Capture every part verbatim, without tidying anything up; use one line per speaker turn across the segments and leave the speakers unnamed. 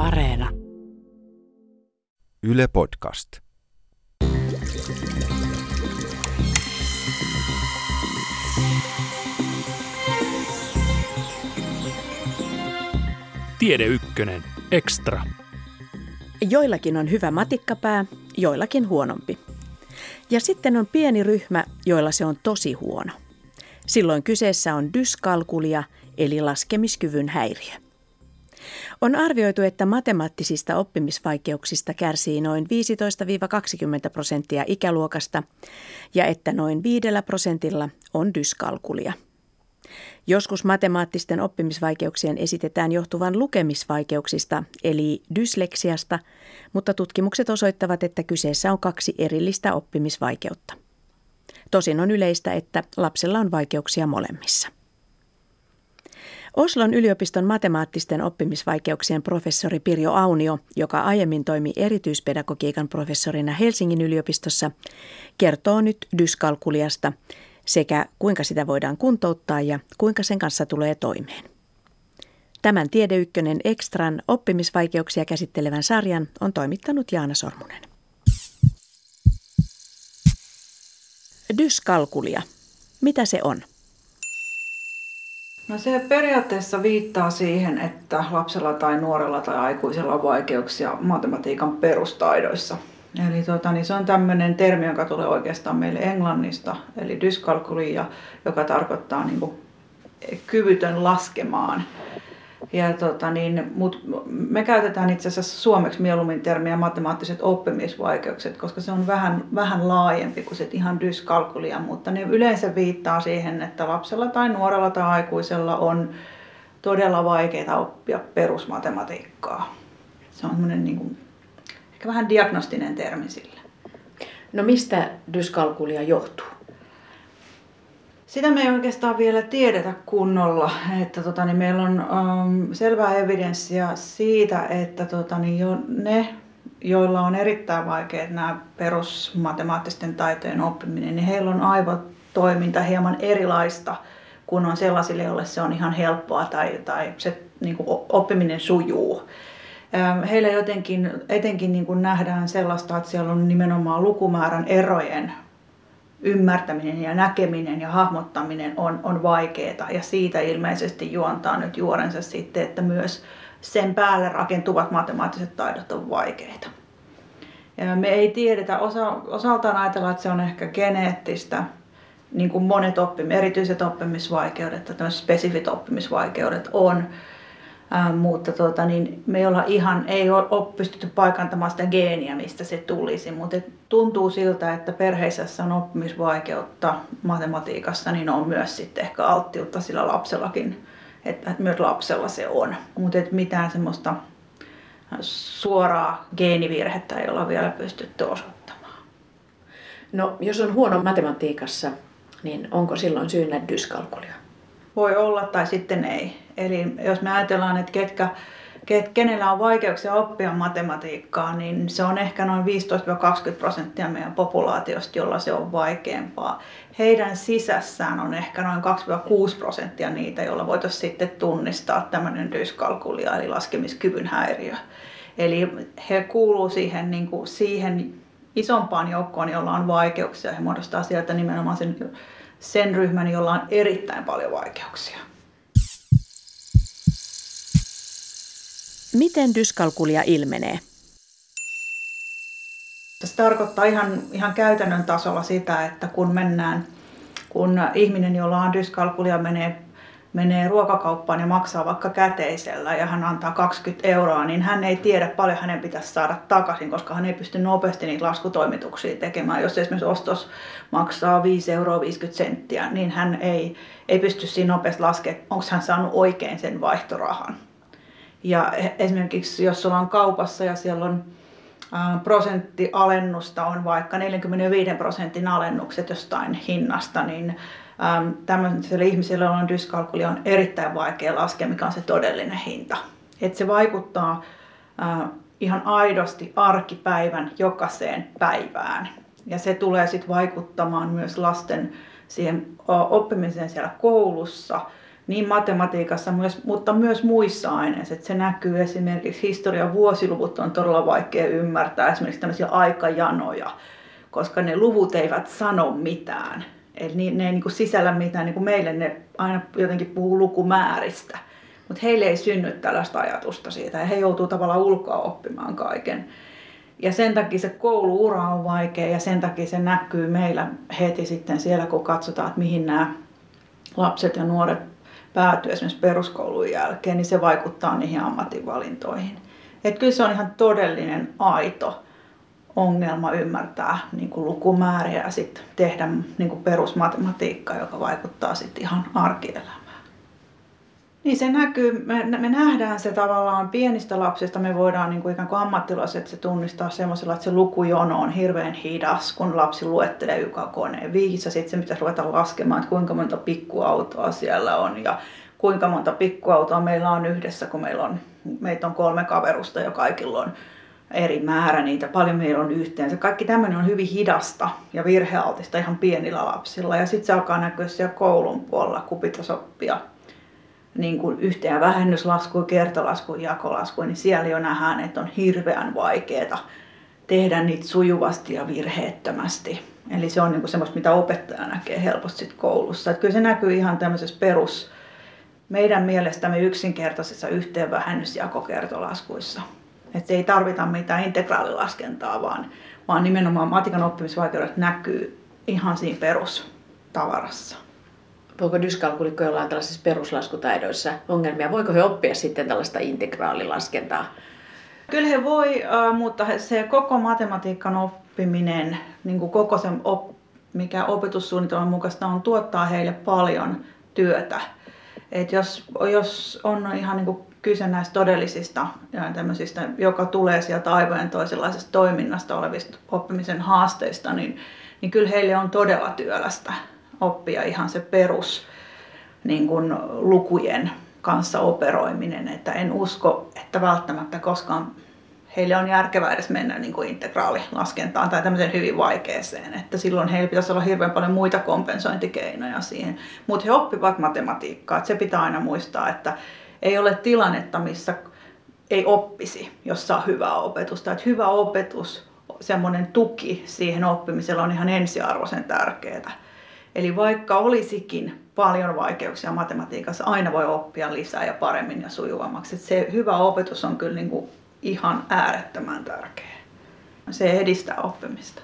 Areena.
Yle Podcast.
Tiede Ykkönen. Extra.
Joillakin on hyvä matikkapää, joillakin huonompi. Ja sitten on pieni ryhmä, joilla se on tosi huono. Silloin kyseessä on dyskalkulia, eli laskemiskyvyn häiriö. On arvioitu, että matemaattisista oppimisvaikeuksista kärsii noin viisitoista kaksikymmentä prosenttia ikäluokasta ja että noin viidellä prosentilla on dyskalkulia. Joskus matemaattisten oppimisvaikeuksien esitetään johtuvan lukemisvaikeuksista, eli dysleksiasta, mutta tutkimukset osoittavat, että kyseessä on kaksi erillistä oppimisvaikeutta. Tosin on yleistä, että lapsella on vaikeuksia molemmissa. Oslon yliopiston matemaattisten oppimisvaikeuksien professori Pirjo Aunio, joka aiemmin toimi erityispedagogiikan professorina Helsingin yliopistossa, kertoo nyt dyskalkuliasta sekä kuinka sitä voidaan kuntouttaa ja kuinka sen kanssa tulee toimeen. Tämän Tiede Ykkönen Extran oppimisvaikeuksia käsittelevän sarjan on toimittanut Jaana Sormunen. Dyskalkulia. Mitä se on?
No se periaatteessa viittaa siihen, että lapsella tai nuorella tai aikuisella on vaikeuksia matematiikan perustaidoissa. Eli tota, niin se on tämmöinen termi, joka tulee oikeastaan meille englannista, eli dyskalkulia, joka tarkoittaa niin kuin kyvytön laskemaan. Ja tota, niin, mut me käytetään itse asiassa suomeksi mieluummin termiä matemaattiset oppimisvaikeukset, koska se on vähän, vähän laajempi kuin se ihan dyskalkulia, mutta ne yleensä viittaa siihen, että lapsella tai nuorella tai aikuisella on todella vaikeaa oppia perusmatematiikkaa. Se on semmoinen niin kuin, ehkä vähän diagnostinen termi sille.
No mistä dyskalkulia johtuu?
Sitä me ei oikeastaan vielä tiedetä kunnolla, että tota, niin meillä on um, selvää evidenssiä siitä, että tota, niin jo ne, joilla on erittäin vaikeat nämä perusmatemaattisten taitojen oppiminen, niin heillä on aivotoiminta hieman erilaista kuin on sellaisille, joille se on ihan helppoa tai, tai se niin kuin oppiminen sujuu. Heillä jotenkin, etenkin niin kuin nähdään sellaista, että siellä on nimenomaan lukumäärän erojen ymmärtäminen ja näkeminen ja hahmottaminen on, on vaikeaa ja siitä ilmeisesti juontaa nyt juorensa sitten, että myös sen päälle rakentuvat matemaattiset taidot on vaikeita. Ja me ei tiedetä, osa, osaltaan ajatellaan, että se on ehkä geneettistä, niin kuin monet oppim, erityiset oppimisvaikeudet ja tämmöiset spesifit oppimisvaikeudet on. Äh, mutta tuota, niin me ei, olla ihan, ei ole, ole pystytty paikantamaan sitä geeniä, mistä se tulisi, mutta tuntuu siltä, että perheissä on oppimisvaikeutta matematiikassa, niin on myös sitten ehkä alttiutta sillä lapsellakin, että, että myös lapsella se on, mutta mitään semmoista suoraa geenivirhettä ei olla vielä pystytty osoittamaan.
No jos on huono matematiikassa, niin onko silloin syynä dyskalkulia?
Voi olla tai sitten ei. Eli jos me ajatellaan, että ketkä, ket, kenellä on vaikeuksia oppia matematiikkaa, niin se on ehkä noin viisitoista kaksikymmentä prosenttia meidän populaatiosta, jolla se on vaikeampaa. Heidän sisässään on ehkä noin kaksi kuusi prosenttia niitä, joilla voitaisiin sitten tunnistaa tämmöinen dyskalkulia, eli laskemiskyvyn häiriö. Eli he kuuluu siihen, niin kuin, siihen isompaan joukkoon, jolla on vaikeuksia. He muodostaa sieltä nimenomaan sen, sen ryhmän, jolla on erittäin paljon vaikeuksia.
Miten dyskalkulia ilmenee?
Se tarkoittaa ihan, ihan käytännön tasolla sitä, että kun mennään, kun ihminen, jolla on dyskalkulia, menee, menee ruokakauppaan ja maksaa vaikka käteisellä ja hän antaa kaksikymmentä euroa, niin hän ei tiedä paljon hänen pitäisi saada takaisin, koska hän ei pysty nopeasti niitä laskutoimituksia tekemään. Jos esimerkiksi ostos maksaa viisi euroa viisikymmentä senttiä, niin hän ei, ei pysty siinä nopeasti laskemaan, onko hän saanut oikein sen vaihtorahan. Ja esimerkiksi jos ollaan kaupassa ja siellä on prosenttialennusta, on vaikka neljäkymmentäviisi prosentin alennukset jostain hinnasta, niin tämmöiselle ihmiselle, jolla on dyskalkulia, on erittäin vaikea laskea, mikä on se todellinen hinta. Et se vaikuttaa ihan aidosti arkipäivän jokaiseen päivään. Ja se tulee sitten vaikuttamaan myös lasten siihen oppimiseen siellä koulussa, niin matematiikassa, myös, mutta myös muissa aineissa. Et se näkyy esimerkiksi historian vuosiluvut on todella vaikea ymmärtää, esimerkiksi tämmöisiä aikajanoja, koska ne luvut eivät sano mitään. Eli ne ei niin kuin sisällä mitään, niin kuin meille ne aina jotenkin puhuu lukumääristä. Mutta heille ei synny tällaista ajatusta siitä ja he joutuu tavallaan ulkoa oppimaan kaiken. Ja sen takia se kouluura on vaikea ja sen takia se näkyy meillä heti sitten siellä, kun katsotaan, että mihin nämä lapset ja nuoret päätyy esimerkiksi peruskoulun jälkeen, niin se vaikuttaa niihin ammatinvalintoihin. Että kyllä se on ihan todellinen aito ongelma ymmärtää niin kuin lukumääriä ja sitten tehdä niin kuin perusmatematiikkaa, joka vaikuttaa sitten ihan arkielämään. Niin se näkyy, me, me nähdään se tavallaan pienistä lapsista, me voidaan niin kuin ikään kuin ammattilaiset se tunnistaa semmoisella, että se lukujono on hirveän hidas, kun lapsi luettelee ykakoneen viisi ja sitten se pitäisi ruveta laskemaan, että kuinka monta pikkuautoa siellä on ja kuinka monta pikkuautoa meillä on yhdessä, kun meillä on, meitä on kolme kaverusta ja kaikilla on eri määrä niitä, paljon meillä on yhteensä. Kaikki tämmöinen on hyvin hidasta ja virhealtista ihan pienillä lapsilla ja sitten se alkaa näkyä siellä koulun puolella, kun pitäisi oppia niin kuin yhteen- ja vähennyslaskuja, kertolaskuja, jakolaskuja, niin siellä jo nähdään, että on hirveän vaikeaa tehdä niitä sujuvasti ja virheettömästi. Eli se on niin kuin semmoista, mitä opettaja näkee helposti sit koulussa. Että kyllä se näkyy ihan tämmöisessä perus, meidän mielestämme yksinkertaisissa yhteen-, vähennys- ja jakokertolaskuissa. Että ei tarvita mitään integraalilaskentaa, vaan, vaan nimenomaan matikan oppimisvaikeudet näkyy ihan siinä perustavarassa.
Voiko dyskalkulikko jollain tällaisissa peruslaskutaidoissa ongelmia? Voiko he oppia sitten tällaista integraalilaskentaa?
Kyllä he voi, mutta se koko matematiikan oppiminen, niin kuin koko se, mikä opetussuunnitelman mukaista on, tuottaa heille paljon työtä. Et jos, jos on ihan niin kuin kyse näistä todellisista ja tämmöisistä, joka tulee sieltä aivojen toisenlaisesta toiminnasta olevista oppimisen haasteista, niin, niin kyllä heille on todella työlästä oppia ihan se perus niin kuin lukujen kanssa operoiminen. Että en usko, että välttämättä koskaan heille on järkevää edes mennä niin kuin integraalilaskentaan tai tämmöiseen hyvin vaikeeseen. Että silloin heillä pitäisi olla hirveän paljon muita kompensointikeinoja siihen. Mutta he oppivat matematiikkaa. Että se pitää aina muistaa, että ei ole tilannetta, missä ei oppisi, jos saa hyvää opetusta. Että hyvä opetus, semmoinen tuki siihen oppimisella on ihan ensiarvoisen tärkeää. Eli vaikka olisikin paljon vaikeuksia matematiikassa, aina voi oppia lisää ja paremmin ja sujuvammaksi. Että se hyvä opetus on kyllä niin kuin ihan äärettömän tärkeä. Se edistää oppimista.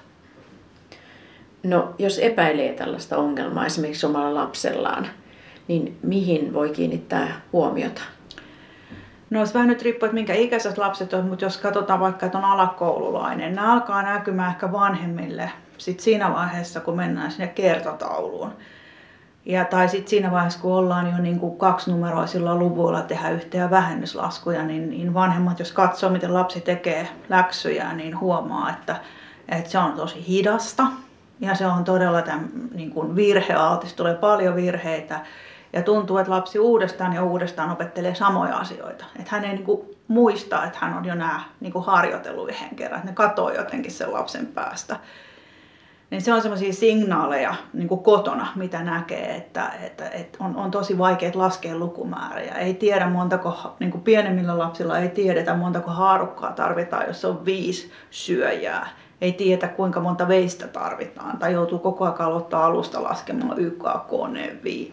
No, jos epäilee tällaista ongelmaa esimerkiksi omalla lapsellaan, niin mihin voi kiinnittää huomiota?
No, se vähän nyt riippuu, että minkä ikäiset lapset on, mutta jos katsotaan vaikka, että on alakoululainen, nämä alkaa näkymään ehkä vanhemmille sit siinä vaiheessa, kun mennään sinne kertotauluun. Ja, tai sitten siinä vaiheessa, kun ollaan jo niin kuin kaksinumeroisilla luvuilla tehdä yhteen- ja vähennyslaskuja, niin, niin vanhemmat, jos katsoo, miten lapsi tekee läksyjä, niin huomaa, että, että se on tosi hidasta. Ja se on todella tämän, niin kuin virhealtis, tulee paljon virheitä. Ja tuntuu, että lapsi uudestaan ja uudestaan opettelee samoja asioita. Että hän ei niin kuin muista, että hän on jo nämä niin kuin harjoitellut yhden kerran. Että ne katoo jotenkin sen lapsen päästä. Niin se on semmoisia signaaleja niin kuin kotona, mitä näkee, että, että, että on, on tosi vaikea laskea lukumääriä. Ei tiedä montako, niin kuin pienemmillä lapsilla ei tiedetä montako haarukkaa tarvitaan, jos on viisi syöjää. Ei tiedä kuinka monta veistä tarvitaan tai joutuu koko ajan aloittaa alusta laskemaan Y K K N V.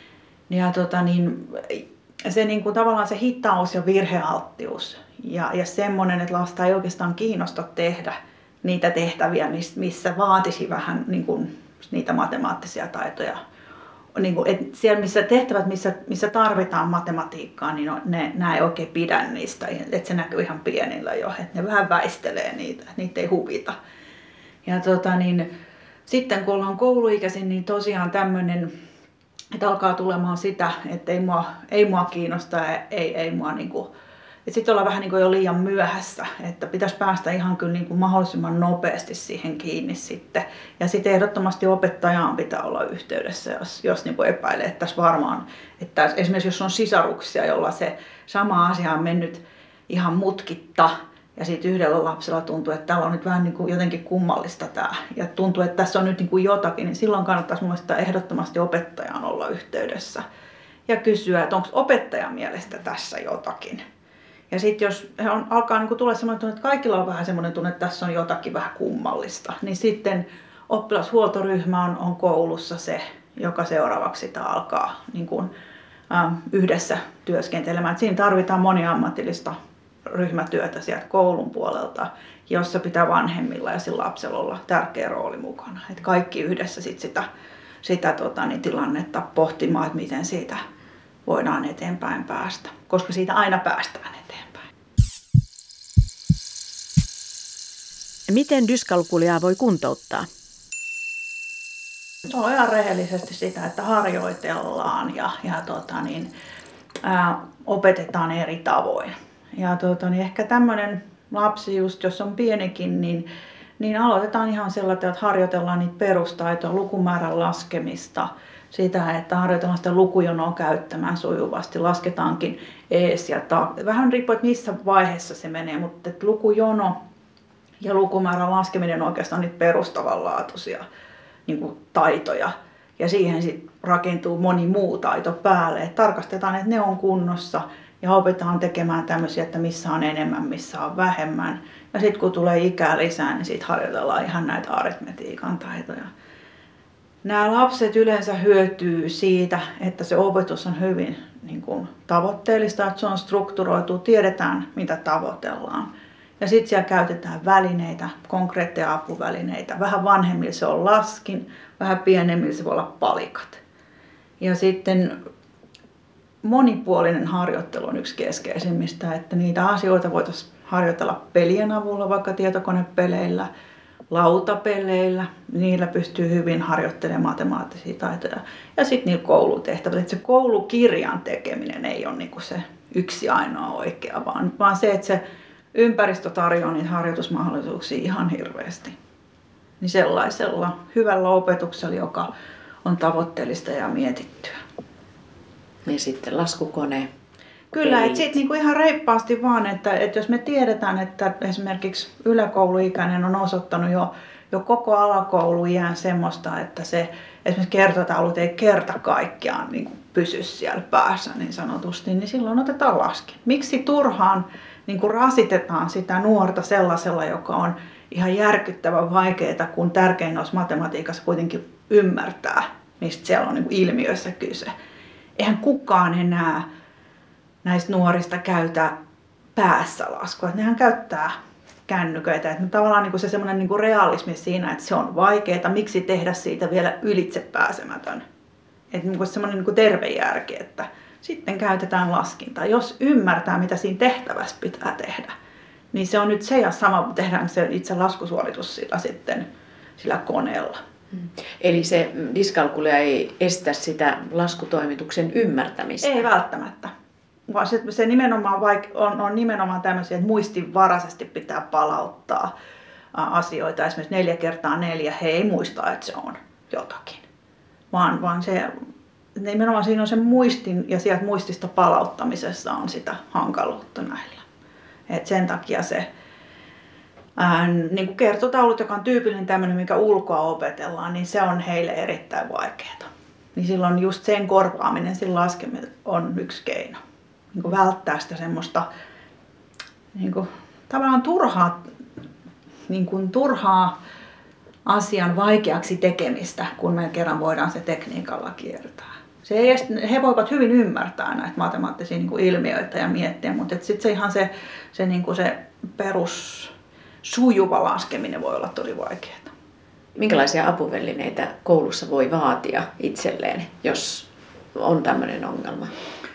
Ja tota niin, se niin kuin tavallaan se hitaus ja virhealttius ja, ja semmoinen, että lasta ei oikeastaan kiinnosta tehdä niitä tehtäviä, missä vaatisi vähän niin kuin, niitä matemaattisia taitoja. Niin kuin, et siellä missä tehtävät, missä, missä tarvitaan matematiikkaa, niin on, ne, nämä ei oikein pidä niistä. Että se näkyy ihan pienillä jo, että ne vähän väistelee niitä, niitä ei huvita. Ja tota, niin, sitten kun ollaan kouluikäisin, niin tosiaan tämmöinen, että alkaa tulemaan sitä, että ei mua, ei mua kiinnosta, ei, ei mua niin kuin, sitten ollaan vähän niin kuin jo liian myöhässä, että pitäisi päästä ihan kyllä niin kuin mahdollisimman nopeasti siihen kiinni sitten. Ja sitten ehdottomasti opettajaan pitää olla yhteydessä, jos, jos niin kuin epäilee, että tässä varmaan, että esimerkiksi jos on sisaruksia, jolla se sama asia on mennyt ihan mutkitta, ja sitten yhdellä lapsella tuntuu, että täällä on nyt vähän niin kuin jotenkin kummallista tämä, ja tuntuu, että tässä on nyt niin kuin jotakin, niin silloin kannattaisi mun mielestä ehdottomasti opettajaan olla yhteydessä. ja kysyä, että onko opettajan mielestä tässä jotakin. Ja sitten jos he on, alkaa niin tulla sellainen tunne, että kaikilla on vähän sellainen tunne, että tässä on jotakin vähän kummallista, niin sitten oppilashuoltoryhmä on, on koulussa se, joka seuraavaksi sitä alkaa niin kuin, ähm, yhdessä työskentelemään. Et siinä tarvitaan moniammatillista ryhmätyötä sieltä koulun puolelta, jossa pitää vanhemmilla ja sillä lapsella olla tärkeä rooli mukana. Et kaikki yhdessä sit sitä, sitä tota, niin tilannetta pohtimaan, että miten siitä voidaan eteenpäin päästä, koska siitä aina päästään eteenpäin.
Miten dyskalkuliaa voi kuntouttaa?
Se on ihan rehellisesti sitä, että harjoitellaan ja, ja tota niin, ää, opetetaan eri tavoin. Ja tota, niin ehkä tämmöinen lapsi, just jos on pienikin, niin, niin aloitetaan ihan sellaista, että harjoitellaan niitä perustaitoja, lukumäärän laskemista, sitä, että harjoitellaan sitä lukujonoa käyttämään sujuvasti, lasketaankin ees ja taakse. Vähän riippuu, että missä vaiheessa se menee, mutta että lukujono ja lukumäärän laskeminen on oikeastaan niitä perustavanlaatuisia niin kuin taitoja. Ja siihen sitten rakentuu moni muu taito päälle. Et tarkastetaan, että ne on kunnossa ja opetaan tekemään tämmöisiä, että missä on enemmän, missä on vähemmän. Ja sitten kun tulee ikää lisää, niin sitten harjoitellaan ihan näitä aritmetiikan taitoja. Nämä lapset yleensä hyötyy siitä, että se opetus on hyvin niin kuin, tavoitteellista, että se on strukturoitu, tiedetään mitä tavoitellaan. Ja sitten siellä käytetään välineitä, konkreetteja apuvälineitä. Vähän vanhemmilla se on laskin, vähän pienemmillä se voi olla palikat. Ja sitten monipuolinen harjoittelu on yksi keskeisimmistä, että niitä asioita voitaisiin harjoitella pelien avulla, vaikka tietokonepeleillä, lautapeleillä. Niillä pystyy hyvin harjoittelemaan matemaattisia taitoja. Ja sitten niillä koulutehtävillä. Että se koulukirjan tekeminen ei ole niinku se yksi ainoa oikea, vaan, vaan se, että se ympäristö tarjoaa niitä harjoitusmahdollisuuksia ihan hirveästi. Niin sellaisella hyvällä opetuksella, joka on tavoitteellista ja mietittyä.
Ja sitten laskukone.
Kyllä, että sitten niinku ihan reippaasti vaan, että, että jos me tiedetään, että esimerkiksi yläkouluikäinen on osoittanut jo, jo koko alakouluiän semmoista, että se esimerkiksi kertotaulut ei kerta kaikkiaan niin kuin pysy siellä päässä niin sanotusti, niin silloin otetaan laskin. Miksi turhaan niin kuin rasitetaan sitä nuorta sellaisella, joka on ihan järkyttävän vaikeaa, kun tärkein olisi matematiikassa kuitenkin ymmärtää, mistä siellä on niin kuin ilmiöissä kyse. Eihän kukaan enää näistä nuorista käytä päässä laskua. Nehän käyttää kännyköitä. Että tavallaan niin kuin se semmoinen niin kuin realismi siinä, että se on vaikeaa, miksi tehdä siitä vielä ylitse pääsemätön. Että niin kuin semmoinen niin kuin terve järki, että sitten käytetään laskintaa. Jos ymmärtää, mitä siinä tehtävässä pitää tehdä, niin se on nyt se ja sama, tehdään se itse laskusuoritus sillä sitten sillä koneella.
Eli se dyskalkulia ei estä sitä laskutoimituksen ymmärtämistä?
Ei välttämättä. Vaan se, se nimenomaan vaik- on, on nimenomaan tämmöisiä, että muistinvaraisesti pitää palauttaa asioita. Esimerkiksi neljä kertaa neljä, he ei muista, että se on jotakin. Vaan, vaan se, nimenomaan siinä on se muistin ja sieltä muistista palauttamisessa on sitä hankaluutta näillä. Et sen takia se ää, niin kuin kertotaulut, joka on tyypillinen tämmöinen, mikä ulkoa opetellaan, niin se on heille erittäin vaikeaa. Niin silloin just sen korvaaminen, sen laskeminen on yksi keino. Niin kuin välttää sitä semmoista niin kuin, tavallaan turhaa, niin kuin, turhaa asian vaikeaksi tekemistä, kun me kerran voidaan se tekniikalla kiertää. Se ei edes, he voivat hyvin ymmärtää näitä matemaattisia niin kuin ilmiöitä ja miettiä, mutta sitten se ihan se, se, niin kuin se perus sujuva laskeminen voi olla tosi vaikeaa.
Minkälaisia apuvälineitä koulussa voi vaatia itselleen, jos on tämmöinen ongelma?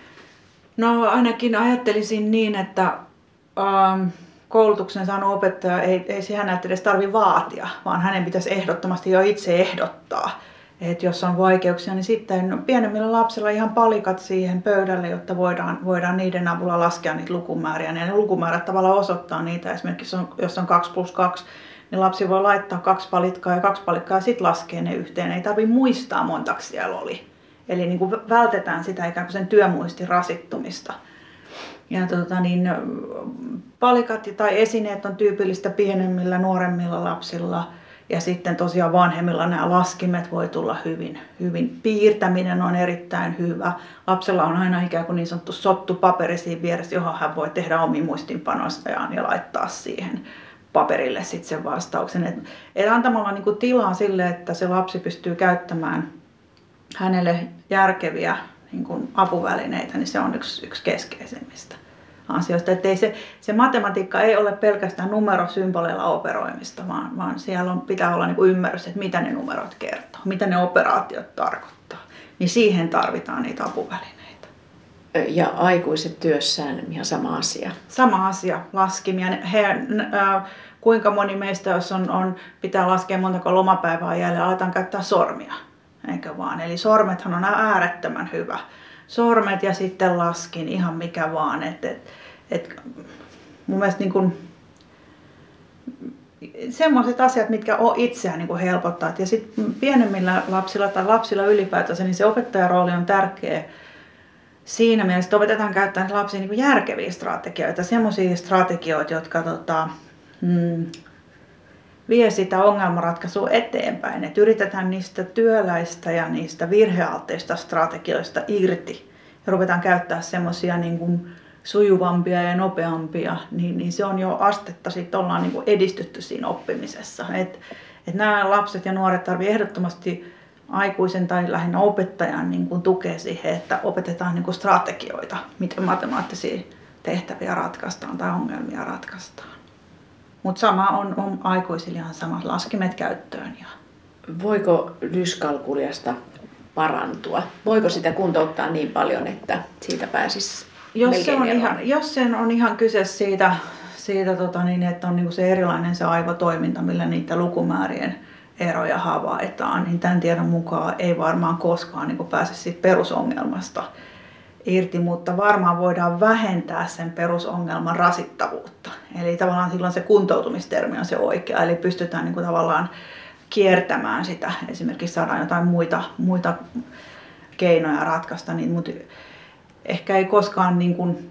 No ainakin ajattelisin niin, että ähm, koulutuksen saanut opettaja ei, ei siihen näytä edes tarvitse vaatia, vaan hänen pitäisi ehdottomasti jo itse ehdottaa. Et jos on vaikeuksia, niin sitten pienemmillä lapsilla ihan palikat siihen pöydälle, jotta voidaan, voidaan niiden avulla laskea niitä lukumääriä. Ja ne lukumäärät tavallaan osoittaa niitä. Esimerkiksi jos on kaksi plus kaksi, niin lapsi voi laittaa kaksi palikkaa ja kaksi palikkaa ja sitten laskee ne yhteen. Ei tarvitse muistaa montaksi siellä oli. Eli niin kuin vältetään sitä ikään kuin sen työmuistin rasittumista. Ja tota niin, palikat tai esineet on tyypillistä pienemmillä, nuoremmilla lapsilla. Ja sitten tosiaan vanhemmilla nämä laskimet voi tulla hyvin, hyvin. Piirtäminen on erittäin hyvä. Lapsella on aina ikään kuin niin sanottu sottupaperi siinä vieressä, johon hän voi tehdä omia muistinpanostaan ja laittaa siihen paperille sitten sen vastauksen. Et, et antamalla niinku tilaa sille, että se lapsi pystyy käyttämään hänelle järkeviä niinku apuvälineitä, niin se on yksi, yksi keskeisimmistä asioista. Että ei se, se matematiikka ei ole pelkästään numerosymboleilla operoimista, vaan, vaan siellä on, pitää olla niinku ymmärrys, että mitä ne numerot kertoo, mitä ne operaatiot tarkoittaa. Niin siihen tarvitaan niitä apuvälineitä.
Ja aikuiset työssään ihan sama asia.
Sama asia, laskimia. He, äh, kuinka moni meistä, jos on, on, pitää laskea montako lomapäivää jäljellä, aletaan käyttää sormia, eikö vaan? Eli sormethan on äärettömän hyvä. Sormet ja sitten laskin, ihan mikä vaan. Et, et, et, mun mielestä niin kun, semmoiset asiat, mitkä on itseään niin kun helpottaa. Ja sitten pienemmillä lapsilla tai lapsilla ylipäätänsä, niin se opettajan rooli on tärkeä. Siinä mielessä opetetaan käyttämään lapsiin niin järkeviä strategioita, semmoisia strategioita, jotka tota, mm, vie sitä ongelmanratkaisua eteenpäin. Et yritetään niistä työläistä ja niistä virhealteista strategioista irti ja ruvetaan käyttää semmoisia niin kuin sujuvampia ja nopeampia, niin, niin se on jo astetta, sitten ollaan niin kuin edistytty siinä oppimisessa. Et, et nämä lapset ja nuoret tarvitsevat ehdottomasti aikuisen tai lähinnä opettajan niin kuin tukea siihen, että opetetaan niin kuin strategioita, miten matemaattisia tehtäviä ratkaistaan tai ongelmia ratkaistaan. Mutta sama on, on aikuisilla ihan samat laskimet käyttöön. Ja...
Voiko dyskalkuliasta parantua? Voiko sitä kuntouttaa niin paljon, että siitä pääsisi
jos se on
eroon?
ihan, jos sen on ihan kyse siitä, siitä tota niin, että on niinku se erilainen se aivotoiminta, millä niitä lukumäärien eroja havaitaan, niin tämän tiedon mukaan ei varmaan koskaan niin pääse siitä perusongelmasta irti, mutta varmaan voidaan vähentää sen perusongelman rasittavuutta. Eli tavallaan silloin se kuntoutumistermi on se oikea, eli pystytään niin kuin tavallaan kiertämään sitä, esimerkiksi saadaan jotain muita, muita keinoja ratkaista, niin, mutta ehkä ei koskaan niin kuin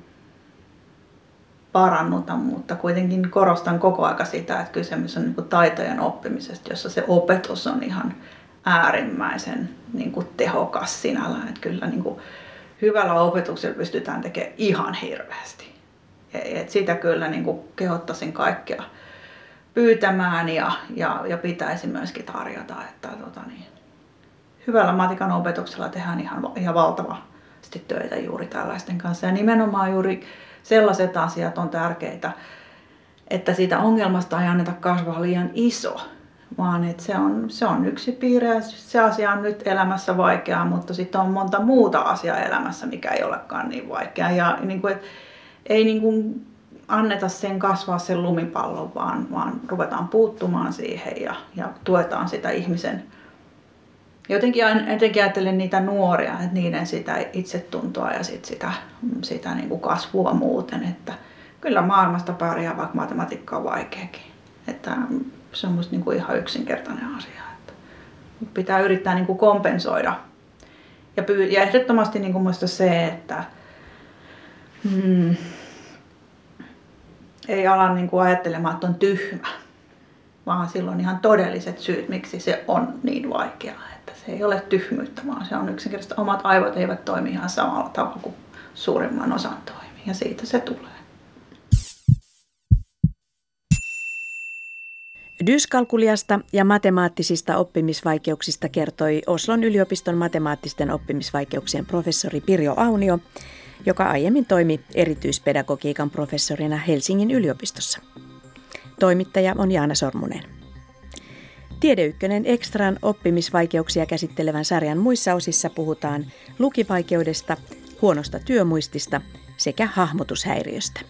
parannuta, mutta kuitenkin korostan koko aika sitä, että kysymys on niin kuin taitojen oppimisesta, jossa se opetus on ihan äärimmäisen niin kuin tehokas sinällään. Että kyllä niin kuin hyvällä opetuksella pystytään tekemään ihan hirveästi. Et sitä kyllä niin kuin kehottaisin kaikkea pyytämään ja, ja, ja pitäisi myöskin tarjota. Että, tota niin, hyvällä matikan opetuksella tehdään ihan, ihan valtavasti töitä juuri tällaisten kanssa. Ja nimenomaan juuri sellaiset asiat on tärkeitä, että siitä ongelmasta ei anneta kasvaa liian iso, vaan että se on, se on yksi piirre ja se asia on nyt elämässä vaikeaa, mutta sitten on monta muuta asiaa elämässä, mikä ei olekaan niin vaikeaa. Ja niin kuin, et, ei niin kuin anneta sen kasvaa sen lumipallon, vaan, vaan ruvetaan puuttumaan siihen ja, ja tuetaan sitä ihmisen. Jotenkin, jotenkin ajattelen niitä nuoria, että niiden sitä itsetuntoa ja sit sitä, sitä niin kuin kasvua muuten. Että kyllä maailmasta pärjää, vaikka matematiikka on vaikeakin. Että se on musta niin kuin ihan yksinkertainen asia. Että pitää yrittää niin kuin kompensoida. Ja, pyy- ja ehdottomasti niin kuin muista se, että hmm, ei ala niin kuin ajattelemaan, että on tyhmä. Vaan silloin ihan todelliset syyt, miksi se on niin vaikeaa. Että se ei ole tyhmyyttä, vaan se on yksinkertaisesti omat aivot eivät toimi ihan samalla tavalla kuin suurimman osan toimii. Ja siitä se tulee.
Dyskalkuliasta ja matemaattisista oppimisvaikeuksista kertoi Oslon yliopiston matemaattisten oppimisvaikeuksien professori Pirjo Aunio, joka aiemmin toimi erityispedagogiikan professorina Helsingin yliopistossa. Toimittaja on Jaana Sormunen. Tiede Ykkönen Extran oppimisvaikeuksia käsittelevän sarjan muissa osissa puhutaan lukivaikeudesta, huonosta työmuistista sekä hahmotushäiriöstä.